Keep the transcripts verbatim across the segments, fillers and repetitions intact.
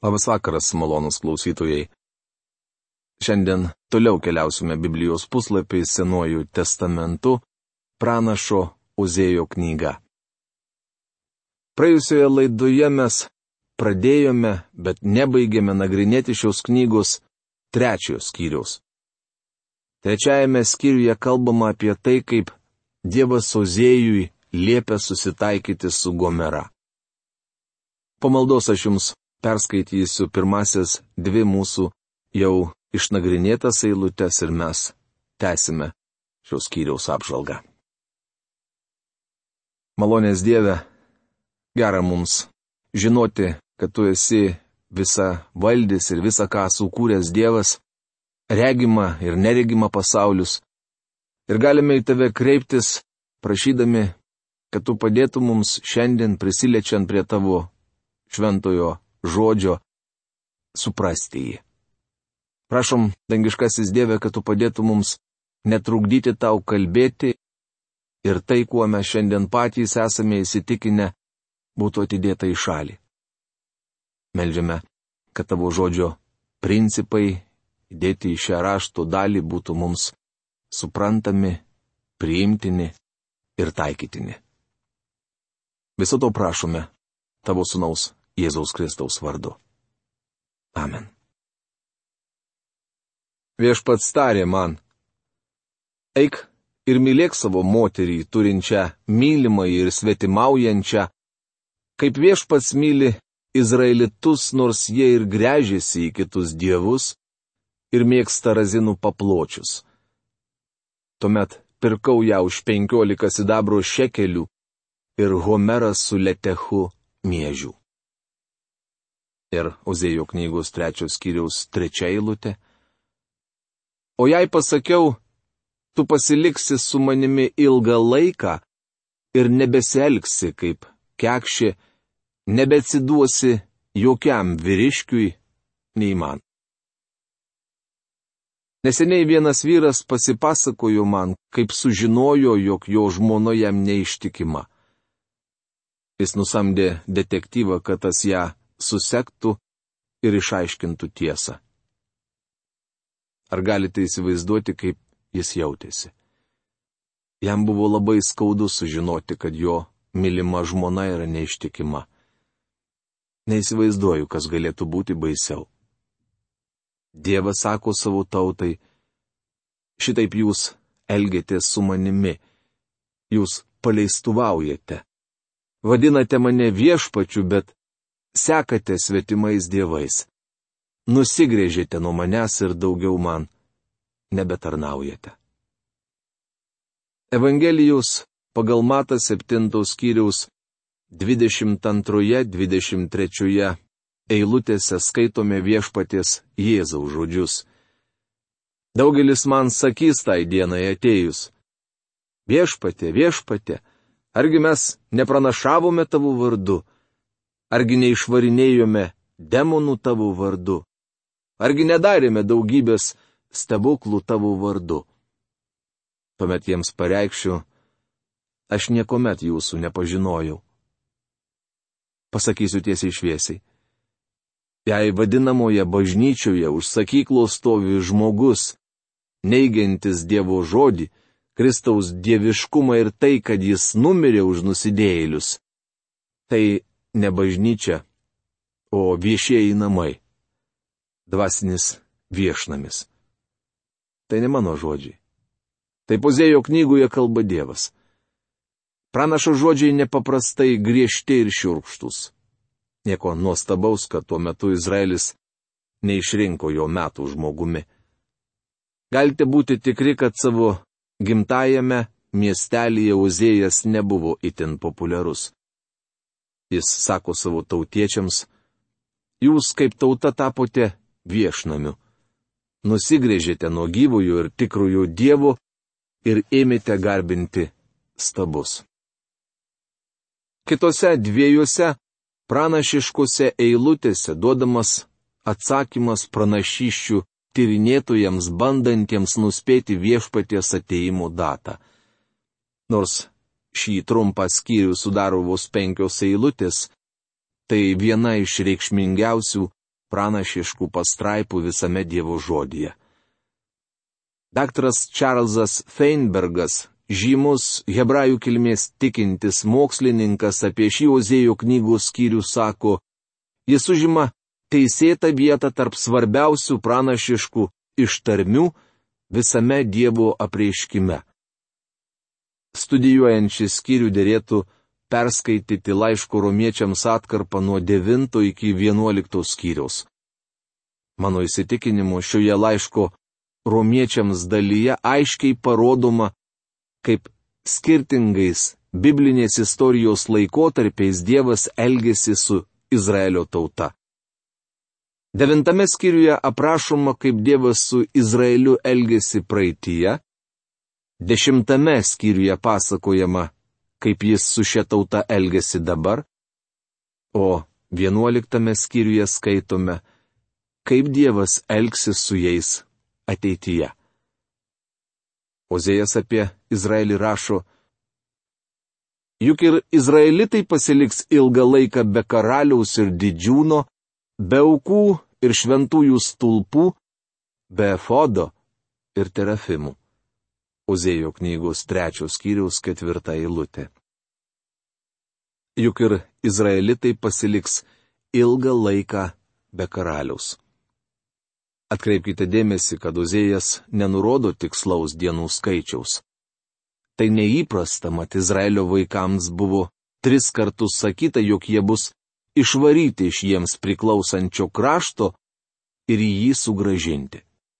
Labas vakaras, malonūs klausytojai. Šiandien toliau keliausime Biblijos puslapiais Senuoju testamentu, pranašo Ozėjo knyga. Praėjusioje laidoje mes pradėjome, bet nebaigėme nagrinėti šios knygos trečiojo skyriaus. Trečiajame skyriuje kalbama apie tai, kaip Dievas Ozėjui liepia susitaikyti su Gomera. Po maldos aš jums perskaitysiu pirmasis dvi mūsų jau išnagrinėtas eilutes ir mes tęsime šios skyriaus apžvalgą. Malonės Dieve, gera mums žinoti, kad Tu esi visa valdys ir visa ką sukūręs Dievas, regima ir neregima pasaulius, ir galime į Tave kreiptis, prašydami, kad Tu padėtum mums šiandien prisiliečiant prie Tavo šventojo žodžio, suprasti jį. Prašom, dangiškasis Dieve, kad Tu padėtum mums netrukdyti Tau kalbėti ir tai, kuo mes šiandien patys esame įsitikinę, būtų atidėta į šalį. Meldžiame, kad Tavo žodžio principai įdėti į šią rašto dalį būtų mums suprantami, priimtini ir taikytini. Viso to prašome Tavo sūnaus Jėzaus Kristaus vardu. Amen. Viešpats tarė man: eik ir mylėk savo moterį, turinčią mylimąjį ir svetimaujančią, kaip Viešpats myli Izraelitus, nors jie ir gręžiasi į kitus dievus ir mėgsta razinų papločius. Tuomet pirkau ją už penkiolika sidabro šekelių ir homerą su letechu miežių. Ir Ozėjo knygos trečios skyriaus trečia eilutė. O jei pasakiau, tu pasiliksi su manimi ilgą laiką ir nebesielgsi kaip kekšė, nebeatsiduosi jokiam vyriškiui, nei man. Neseniai vienas vyras pasipasakojo man, kaip sužinojo, jog jo žmona jam neištikima. Jis nusamdė detektyvą, kad tas ją susektų ir išaiškintų tiesą. Ar galite įsivaizduoti, kaip jis jautėsi? Jam buvo labai skaudu sužinoti, kad jo mylima žmona yra neištikima. Neįsivaizduoju, kas galėtų būti baisiau. Dievas sako savo tautai: šitaip jūs elgiatės su manimi, jūs paleistuvaujate. Vadinate mane viešpačiu, bet sekate svetimais dievais. Nusigrėžėte nuo manęs ir daugiau man nebetarnaujate. Evangelijos pagal Matą septintos skyriaus dvidešimt antroje dvidešimt trečioje eilutėse skaitome Viešpaties Jėzaus žodžius. Daugelis man sakys tai dienai atėjus: Viešpatie, Viešpatie, argi mes nepranašavome Tavo vardu? Argi neišvarinėjome demonų Tavo vardu? Argi nedarėme daugybės stebuklų Tavo vardu? Tuomet jiems pareikšiu: aš niekuomet jūsų nepažinojau. Pasakysiu tiesiai šviesiai. Jei vadinamoje bažnyčioje už sakyklos stovi žmogus, neigiantis Dievo žodį, Kristaus dieviškumą ir tai, kad jis numirė už nusidėjėlius, tai ne bažnyčia, o viešieji namai. Dvasinis viešnamis. Tai ne mano žodžiai. Tai Ozėjo knygoje kalba Dievas. Pranašo žodžiai nepaprastai griežti ir šiurkštus. Nieko nuostabaus, kad tuo metu Izraelis neišrinko jo metų žmogumi. Galite būti tikri, kad savo gimtajame miestelyje Ozėjas nebuvo itin populiarus. Jis sako savo tautiečiams: jūs kaip tauta tapote viešnamiu. Nusigrėžėte nuo gyvojo ir tikrojo Dievo ir ėmėte garbinti stabus. Kitose dviejose pranašiškose eilutėse duodamas atsakymas pranašysčių tyrinėtojams, bandantiems nuspėti Viešpaties atėjimo datą. Nors šį trumpą skyrių sudaro vos penkios eilutės, tai viena iš reikšmingiausių pranašiškų pastraipų visame Dievo žodyje. Daktaras Čarlzas Feinbergas, žymus hebrajų kilmės tikintis mokslininkas, apie šį Ozėjo knygos skyrių sako, jis užima teisėtą vietą tarp svarbiausių pranašiškų ištarmių visame Dievo apreiškime. Studijuojant šį skyrių derėtų perskaityti laiško romiečiams atkarpą nuo devinto iki vienuolikto skyriaus. Mano įsitikinimu, šioje laiško romiečiams dalyje aiškiai parodoma, kaip skirtingais biblinės istorijos laikotarpiais Dievas elgėsi su Izraelio tauta. Devintame skyriuje aprašoma, kaip Dievas su Izraeliu elgėsi praeityje. Dešimtame skyriuje pasakojama, kaip jis su šia tauta elgėsi dabar. O vienuoliktame skyriuje skaitome, kaip Dievas elgsis su jais ateityje. Ozėjas apie Izraelį rašo, juk ir izraelitai pasiliks ilgą laiką be karaliaus ir didžiūno, be aukų ir šventųjų stulpų, be efodo ir terafimų. Ozėjo knygos trečios skyriaus ketvirta eilutė. Juk ir izraelitai pasiliks ilgą laiką be karaliaus. Atkreipkite dėmesį, kad Ozėjas nenurodo tikslaus dienų skaičiaus. Tai neįprasta, mat Izraelio vaikams buvo tris kartus sakyta, jog jie bus išvaryti iš jiems priklausančio krašto ir į jį sugrąžinti.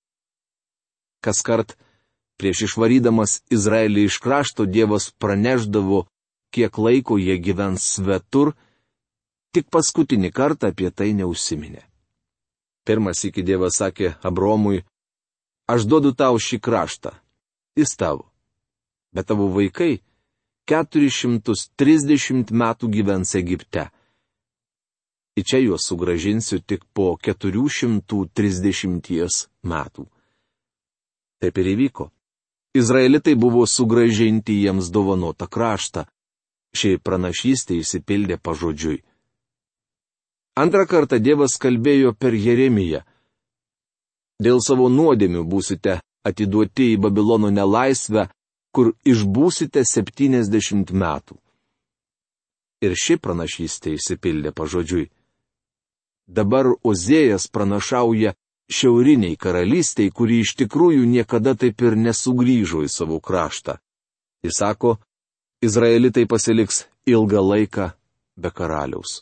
Kaskart prieš išvarydamas Izraelį iš krašto Dievas praneždavo, kiek laiko jie gyvens svetur, tik paskutinį kartą apie tai neužsiminė. Pirmas iki Dievas sakė Abromui, aš duodu tau šį kraštą, jis tavo, bet tavo vaikai keturis šimtus trisdešimt metų gyvens Egipte. Į čia juos sugrąžinsiu tik po keturių šimtų trisdešimties metų. Taip ir įvyko. Izraelitai buvo sugrąžinti jiems dovanotą kraštą. Ši pranašystė išsipildė pažodžiui. Antrą kartą Dievas kalbėjo per Jeremiją. Dėl savo nuodėmių būsite atiduoti į Babilono nelaisvę, kur išbūsite septyniasdešimt metų. Ir ši pranašystė išsipildė pažodžiui. Dabar Ozėjas pranašauja šiauriniai karalystiai, kuri iš tikrųjų niekada taip ir nesugrįžo į savo kraštą. Jis sako, izraelitai pasiliks ilgą laiką be karaliaus.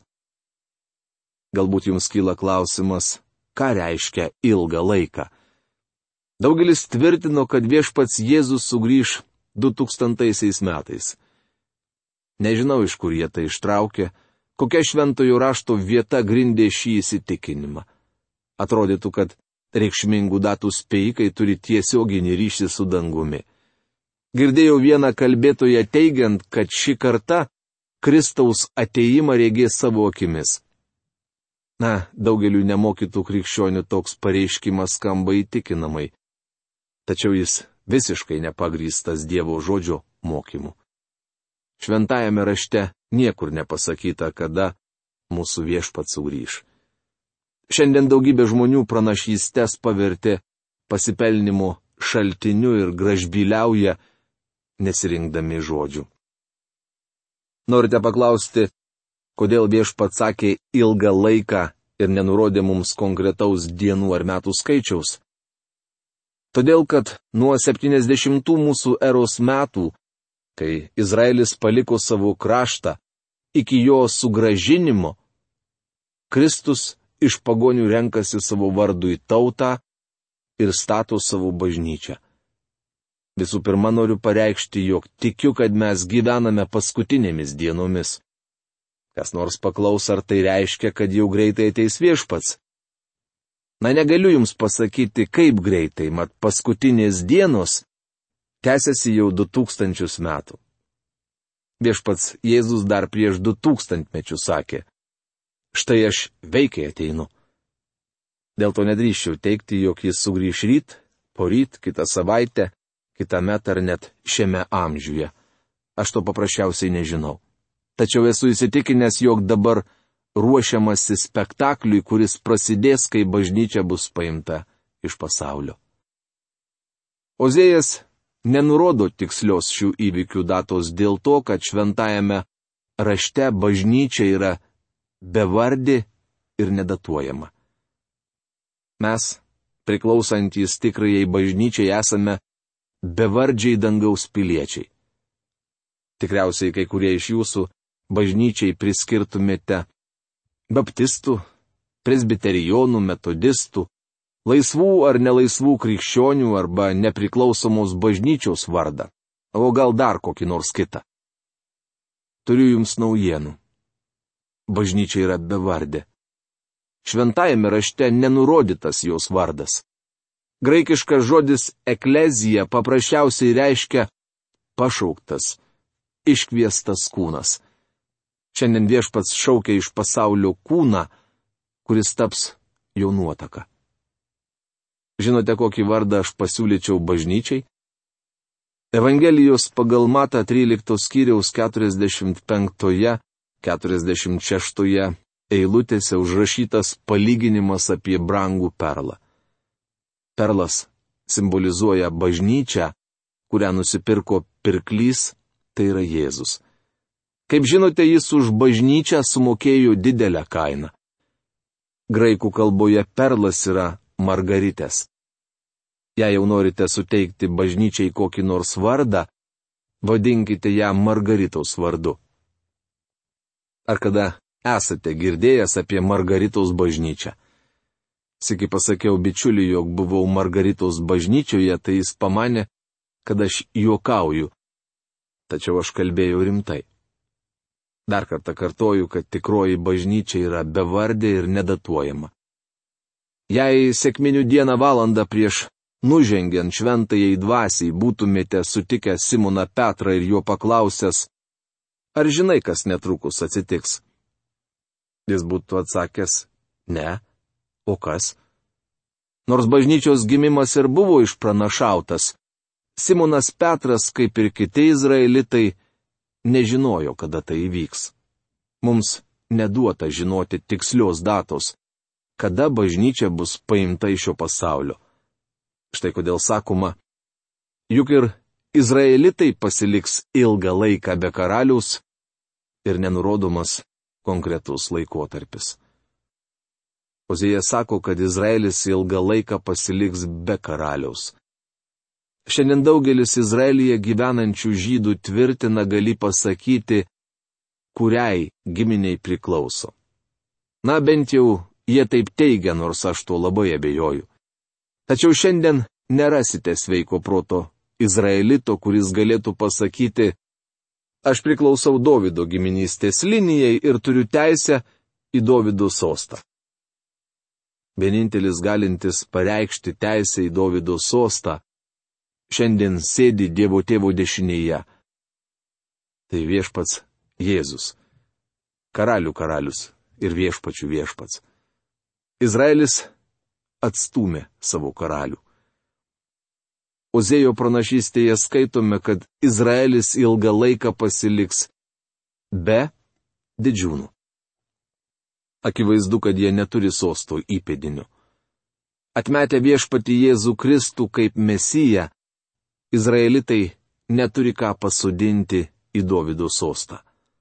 Galbūt jums kyla klausimas, ką reiškia ilgą laiką. Daugelis tvirtino, kad viešpats Jėzus sugrįž du tūkstantaisiais metais. Nežinau, iš kur jie tai ištraukė, kokia šventojo rašto vieta grindė šį įsitikinimą. Atrodytų, kad reikšmingų datų spėjikai turi tiesioginį ryšį su dangumi. Girdėjau vieną kalbėtoją teigiant, kad ši karta Kristaus ateimą regės savo akimis. Na, daugeliu nemokytų krikščionių toks pareiškimas skamba įtikinamai. Tačiau jis visiškai nepagrįstas Dievo žodžio mokymu. Šventajame rašte niekur nepasakyta, kada mūsų viešpats sugrįš. Šiandien daugybė žmonių pranašystės pavertė pasipelnimo šaltiniu ir gražbyliauja, nesirinkdami žodžių. Norite paklausti, kodėl viešpats sakė ilgą laiką ir nenurodė mums konkretaus dienų ar metų skaičiaus? Todėl, kad nuo septyniasdešimtų mūsų eros metų, kai Izraelis paliko savo kraštą, iki jo sugrąžinimo, Kristus iš pagonių renkasi savo vardui tautą ir stato savo bažnyčią. Visų pirma, noriu pareikšti, jog tikiu, kad mes gyvename paskutinėmis dienomis. Kas nors paklaus, ar tai reiškia, kad jau greitai ateis viešpats. Na, negaliu jums pasakyti, kaip greitai, mat paskutinės dienos tęsiasi jau du tūkstančius metų. Viešpats Jėzus dar prieš du tūkstantmečius sakė, štai aš veikiai ateinu. Dėl to nedrįščiau teikti, jog jis sugrįš ryt, poryt, kitą savaitę, kitą metą ar net šiame amžiuje. Aš to paprasčiausiai nežinau. Tačiau esu įsitikinęs, jog dabar ruošiamasi spektakliui, kuris prasidės, kai bažnyčia bus paimta iš pasaulio. Ozėjas nenurodo tikslios šių įvykių datos dėl to, kad šventajame rašte bažnyčia yra bevardė ir nedatuojama. Mes, priklausantys tikrajai bažnyčiai, esame bevardžiai dangaus piliečiai. Tikriausiai kai kurie iš jūsų bažnyčiai priskirtumėte baptistų, presbiterijonų, metodistų, laisvų ar nelaisvų krikščionių arba nepriklausomos bažnyčios vardą, o gal dar kokį nors kitą. Turiu jums naujienų. Bažnyčia yra bevardė. Šventajame rašte nenurodytas jos vardas. Graikiškas žodis eklezija paprasčiausiai reiškia pašauktas, iškviestas kūnas. Šiandien Viešpats šaukia iš pasaulio kūną, kuris taps jo nuotaka. Žinote, kokį vardą aš pasiūlyčiau bažnyčiai? Evangelijos pagal Matą tryliktos skyriaus keturiasdešimt penktoje, keturiasdešimt šeštoje eilutėse užrašytas palyginimas apie brangų perlą. Perlas simbolizuoja bažnyčią, kurią nusipirko pirklys, tai yra Jėzus. Kaip žinote, jis už bažnyčią sumokėjo didelę kainą. Graikų kalboje perlas yra margaritės. Jei jau norite suteikti bažnyčiai kokį nors vardą, vadinkite ją Margaritos vardu. Ar kada esate girdėjęs apie Margaritos bažnyčią? Sykį pasakiau bičiuliui, jog buvau Margaritos bažnyčioje, tai jis pamanė, kad aš juokauju. Tačiau aš kalbėjau rimtai. Dar kartą kartoju, kad tikroji bažnyčia yra bevardė ir nedatuojama. Jei sekminių dieną valandą prieš nužengiant šventajai dvasiai būtumėte sutikę Simoną Petrą ir jo paklausęs, ar žinai, kas netrukus atsitiks? Jis būtų atsakęs, ne. O kas? Nors bažnyčios gimimas ir buvo išpranašautas, Simonas Petras, kaip ir kiti izraelitai, nežinojo, kada tai įvyks. Mums neduota žinoti tikslios datos, kada bažnyčia bus paimta iš šio pasaulio. Štai kodėl sakoma, juk ir izraelitai pasiliks ilgą laiką be karaliaus ir nenurodomas konkretus laikotarpis. Ozėjas sako, kad Izraelis ilgą laiką pasiliks be karaliaus. Šiandien daugelis Izraelyje gyvenančių žydų tvirtina gali pasakyti, kuriai giminiai priklauso. Na, bent jau jie taip teigia, nors aš tuo labai abejoju. Tačiau šiandien nerasite sveiko proto izraelito, kuris galėtų pasakyti, aš priklausau Dovydo giminystės linijai ir turiu teisę į Dovydo sostą. Vienintelis galintis pareikšti teisę į Dovydo sostą šiandien sėdi Dievo Tėvo dešinėje. Tai Viešpats Jėzus, karalių karalius ir viešpačių viešpats. Izraelis atstūmė savo karalių. Ozėjo pranašystėje skaitome, kad Izraelis ilgą laiką pasiliks be didžiūnų. Akivaizdu, kad jie neturi sosto įpėdinių. Atmetę viešpatį Jėzų Kristų kaip Mesiją, izraelitai neturi ką pasodinti į Dovydo sostą.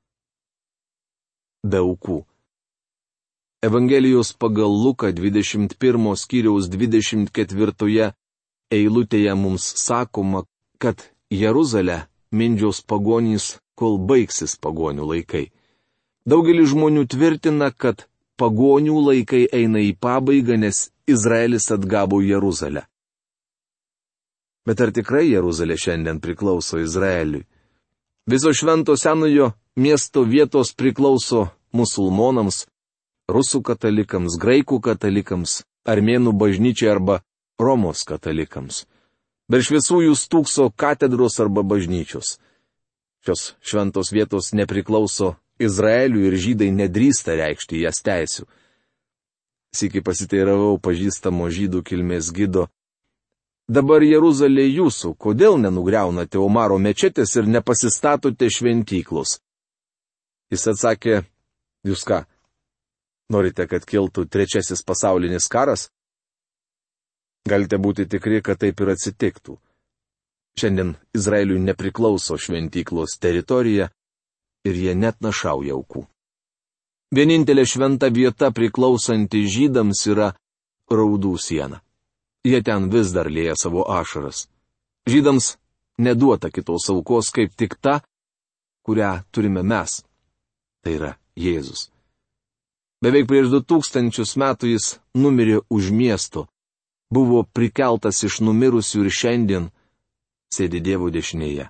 Be aukų. Evangelijos pagal Luką dvidešimt pirmo skyriaus dvidešimt ketvirtoje eilutėje mums sakoma, kad Jeruzalę mindžios pagonys, kol baigsis pagonių laikai. Daugelis žmonių tvirtina, kad pagonių laikai eina į pabaigą, nes Izraelis atgavo Jeruzalę. Bet ar tikrai Jeruzalė šiandien priklauso Izraeliui? Viso švento senojo miesto vietos priklauso musulmonams, rusų katalikams, graikų katalikams, armėnų bažnyčiai arba Romos katalikams. Virš visų jų stūkso katedros arba bažnyčios. Šios šventos vietos nepriklauso Izraeliui ir žydai nedrįsta reikšti jas teisių. Sykį pasiteiravau pažįstamo žydų kilmės gido. Dabar Jeruzalė jūsų, kodėl nenugriaunate Omaro mečetės ir nepasistatote šventyklos? Jis atsakė, jūs ką, Norite, kad kiltų trečiasis pasaulinis karas? Galite būti tikri, kad taip ir atsitiktų. Šiandien Izraeliui nepriklauso šventyklos teritorija ir jie net našauja aukų. Vienintelė šventa vieta priklausanti žydams yra Raudų siena. Jie ten vis dar lieja savo ašaras. Žydams neduota kitos aukos kaip tik ta, kurią turime mes. Tai yra Jėzus. Beveik prieš du tūkstančius metų jis numirė už miesto, buvo prikeltas iš numirusių ir šiandien sėdi Dievo dešinėje.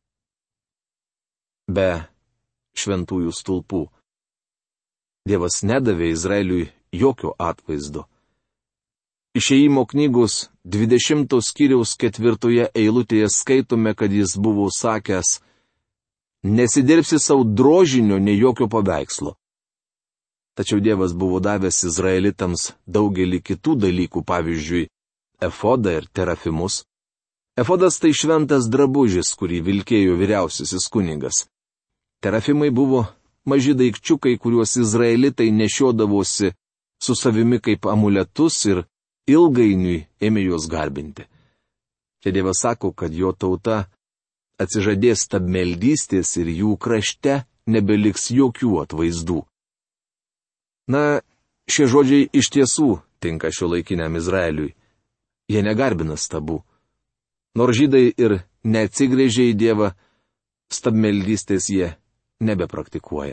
Be šventųjų stulpų Dievas nedavė Izraeliui jokio atvaizdo. Išėjimo knygos dvidešimto skyriaus ketvirtoje eilutėje skaitome, kad jis buvo sakęs: nesidirbsi savo drožinio, nei jokio paveikslo. Tačiau Dievas buvo davęs izraelitams daugelį kitų dalykų, pavyzdžiui, efodą ir terafimus. Efodas tai šventas drabužis, kurį vilkėjo vyriausiasis kunigas. Terafimai buvo maži daikčiukai, kuriuos izraelitai nešiodavosi su savimi kaip amuletus ir ilgainiui ėmė juos garbinti. Čia Dievas sako, kad jo tauta atsižadės stabmeldystės ir jų krašte nebeliks jokių atvaizdų. Na, šie žodžiai iš tiesų tinka šiuolaikiniam Izraeliui. Jie negarbina stabų. Nors žydai ir neatsigręžė į Dievą, stabmeldystės jie nebepraktikuoja.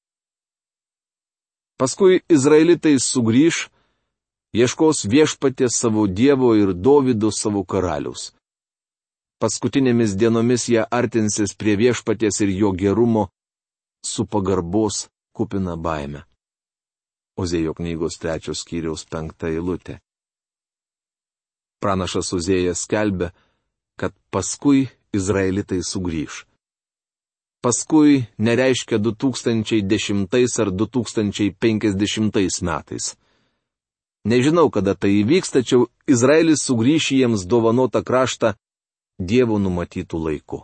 Paskui izraelitai sugrįž, ieškos viešpaties savo Dievo ir Dovydo savo karaliaus. Paskutinėmis dienomis jie artinsis prie viešpaties ir jo gerumo su pagarbos kupina baime. Ozėjo knygos trečios skyriaus penkta eilutė. Pranašas Ozėjas skelbia, kad paskui izraelitai sugrįž. Paskui nereiškia du tūkstančiai dešimtais ar du tūkstančiai penkiasdešimtais metais. Nežinau, kada tai įvyks, tačiau Izraelis sugrįš į jiems dovanotą kraštą Dievo numatytų laiku.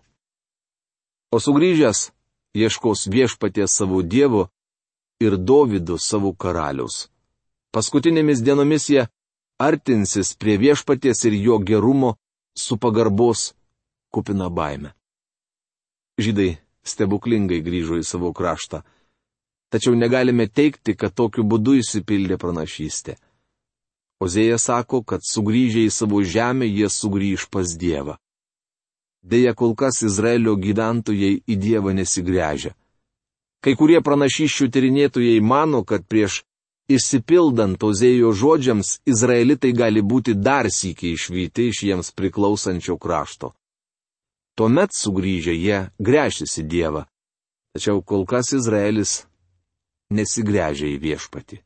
O sugrįžęs ieškos viešpaties savo Dievo ir Dovydo savo karaliaus. Paskutinėmis dienomis jie artinsis prie viešpaties ir jo gerumo su pagarbos kupina baime. Žydai stebuklingai grįžo į savo kraštą. Tačiau negalime teigti, kad tokiu būdu išsipildė pranašystė. Ozėjas sako, kad sugrįžę į savo žemę jie sugrįž pas Dievą. Deja, kol kas Izraelio gyventojai į Dievą nesigręžia. Kai kurie pranašysčių tyrinėtojai mano, kad prieš išsipildant Ozėjo žodžiams izraelitai gali būti dar sykį išvyti iš jiems priklausančio krašto. Tuomet sugrįžę jie gręšis į Dievą, tačiau kol kas Izraelis nesigręžia į viešpatį.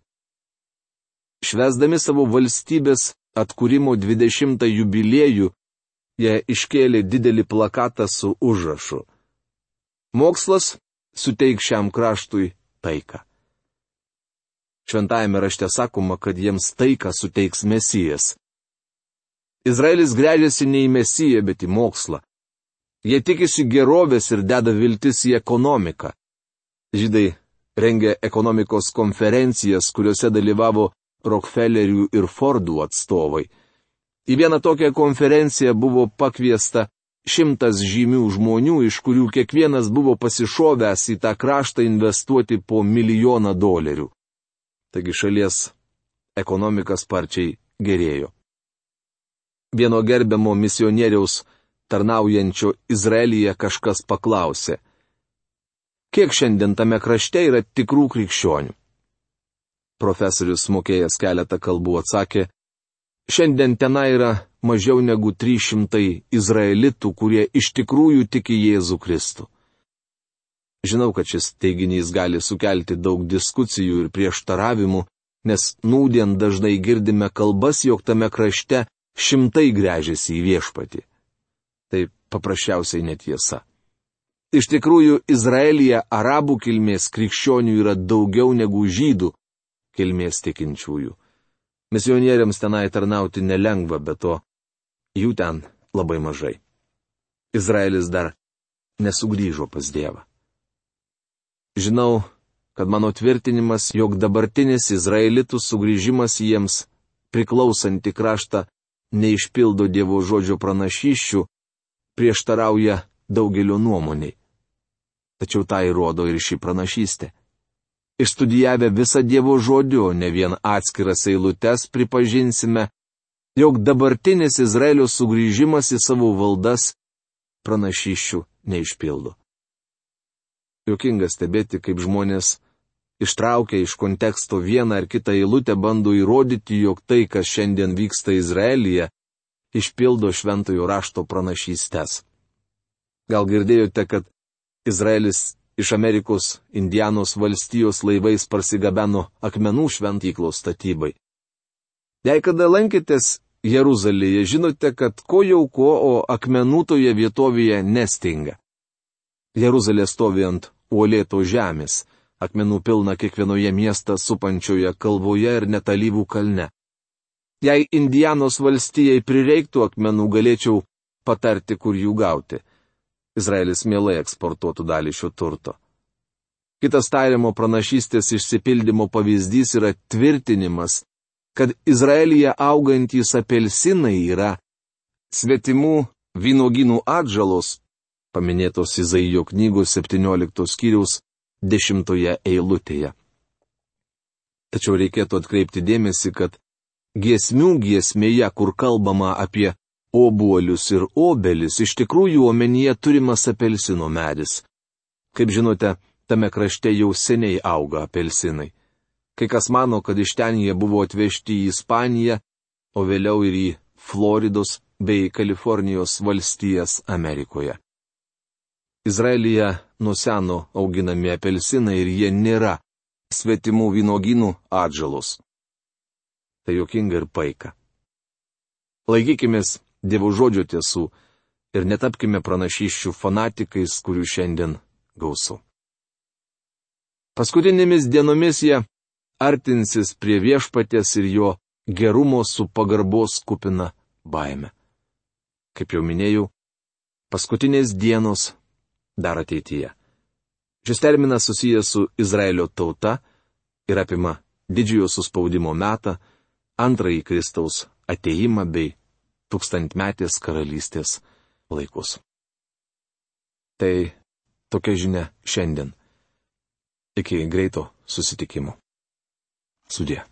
Švęsdami savo valstybės atkūrimo dvidešimtą jubiliejų, jie iškėlė didelį plakatą su užrašu: Mokslas suteik šiam kraštui taiką. Šventajame rašte sakoma, kad jiems taiką suteiks Mesijas. Izraelis gręžiasi ne į Mesiją, bet į mokslą. Jie tikisi gerovės ir deda viltis į ekonomiką. Žydai rengia ekonomikos konferencijas, kuriuose dalyvavo Rockefellerių ir Fordų atstovai. Į vieną tokią konferenciją buvo pakviesta šimtas žymių žmonių, iš kurių kiekvienas buvo pasišovęs į tą kraštą investuoti po milijoną dolerių. Taigi šalies ekonomika sparčiai gerėjo. Vieno gerbiamo misionieriaus tarnaujančio Izraelyje kažkas paklausė: kiek šiandien tame krašte yra tikrų krikščionių? Profesorius, mokėjęs keletą kalbų, atsakė: šiandien tenai yra mažiau negu trys šimtai izraelitų, kurie iš tikrųjų tiki Jėzų Kristų. Žinau, kad šis teiginys gali sukelti daug diskusijų ir prieštaravimų, nes nūdien dažnai girdime kalbas, jog tame krašte šimtai gręžiasi į viešpatį. Tai paprasčiausiai netiesa. Iš tikrųjų, Izraelyje arabų kilmės krikščionių yra daugiau negu žydų kilmės tikinčiųjų. Misionieriams tenai tarnauti nelengva, bet to jų ten labai mažai. Izraelis dar nesugrįžo pas Dievą. Žinau, kad mano tvirtinimas, jog dabartinis izraelitų sugrįžimas jiems priklausantį kraštą neišpildo Dievo žodžio pranašysčių, prieštarauja daugelio nuomoniai. Tačiau tai rodo ir ši pranašystė. Išstudijavę visą Dievo žodį, o ne vien atskiras eilutes, pripažinsime, jog dabartinis Izraelio sugrįžimas į savo valdas pranašysčių neišpildo. Juokinga stebėti, kaip žmonės ištraukia iš konteksto vieną ar kitą eilutę bando įrodyti, jog tai, kas šiandien vyksta Izraelyje, išpildo šventojo rašto pranašystes. Gal girdėjote, kad Izraelis iš Amerikos Indianos valstijos laivais parsigabeno akmenų šventyklos statybai? Jei kada lankėtės Jeruzalėje, žinote, kad ko jau ko, o akmenų toje vietovėje nestinga. Jeruzalė stovi ant uolėto žemės, akmenų pilna kiekvienoje miestą supančioje kalvoje ir net alyvų kalne. Jei Indianos valstijai prireiktų akmenų, galėčiau patarti, kur jų gauti. Izraelis mielai eksportuotų dalį šio turto. Kitas tariamo pranašystės išsipildymo pavyzdys yra tvirtinimas, kad Izraelyje augantys apelsinai yra svetimų vynuogynų atžalos, paminėtos Izaijo knygos septynioliktos skyriaus dešimtoje eilutėje. Tačiau reikėtų atkreipti dėmesį, kad giesmių giesmėje, kur kalbama apie obuolius ir obelis, iš tikrųjų omenyje turimas apelsino medis. Kaip žinote, tame krašte jau seniai auga apelsinai. Kai kas mano, kad iš ten jie buvo atvežti į Ispaniją, o vėliau ir į Floridos bei Kalifornijos valstijas Amerikoje. Izraelyje nuo seno auginami apelsinai ir jie nėra svetimų vynuogynų atžalos. Tai juokinga ir paika. Laikykimės Dievo žodžio tiesų ir netapkime pranašysčių fanatikais, kurių šiandien gausu. Paskutinėmis dienomis jie artinsis prie viešpaties ir jo gerumo su pagarbos kupina baime. Kaip jau minėjau, paskutinės dienos dar ateityje. Šis terminas susijęs su Izraelio tauta ir apima didžiojo suspaudimo metą, antrąjį Kristaus atėjimą bei tūkstantmetės karalystės laikus. Tai tokia žinia šiandien. Iki greito susitikimo. Sudie.